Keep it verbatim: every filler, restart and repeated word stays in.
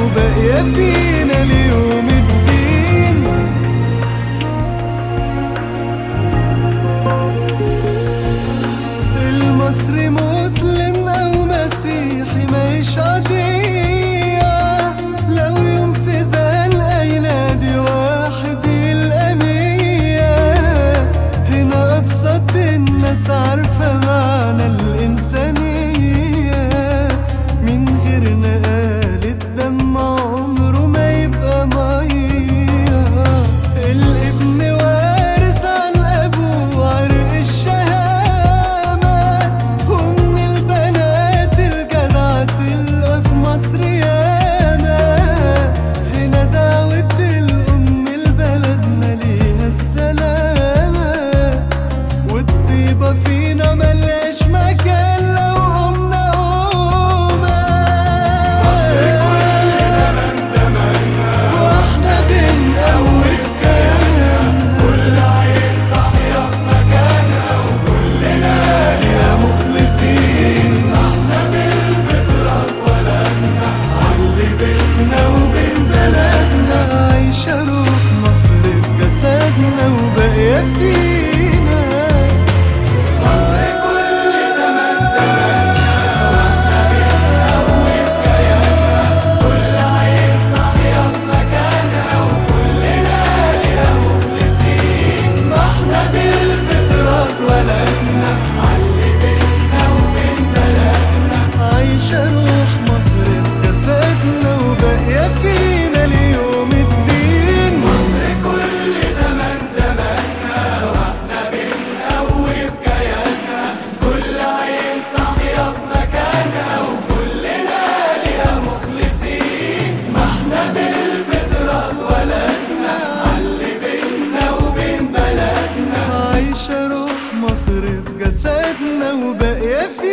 وباقية فينا ليوم الدين. المصري مسلم أو مسيحي ماهيش قضية، لو يوم في زنقة ينادي واحد يلقى مية. هنا أبسط الناس عارفة معنى الإنسانية، من غير نقال الدم عمره ما يبقى مية. الابن وارث عن أبوه عرق الشهامة، ومن البنات الجدعة تلقى في مصر ياما. هنا دعوة الأم لبلدنا ليها السلامة، والطيبة فينا ملهاش مكان لو قمنا قومة. مصر كل زمن زمانها، واحنا بنقوي في كيانها. كل عين صاحية في مكانها، وكلنا ليها مخلصين. احنا بالفطرة اتولدنا عاللي بينا وبين بلدنا، عايشة روح مصر في جسدنا وباقية فينا. مصر كل زمن زمانها، واحنا بنقوي في كيانها. كل عين صاحية في مكانها، وكلنا ليها مخلصين. ما احنا بالفطرة اتولدنا عاللي بينا وبين بلدنا، عايشة روح مصر في جسدنا وباقية فينا ليوم الدين. مصر كل زمن زمانها، واحنا بنقوي في كيانها. كل عين صاحية في مكانها، وكلنا ليها مخلصين. ما احنا بالفطرة اتولدنا عاللي بينا وبين بلدنا، عايشة روح مصر في جسدنا وباقية فينا.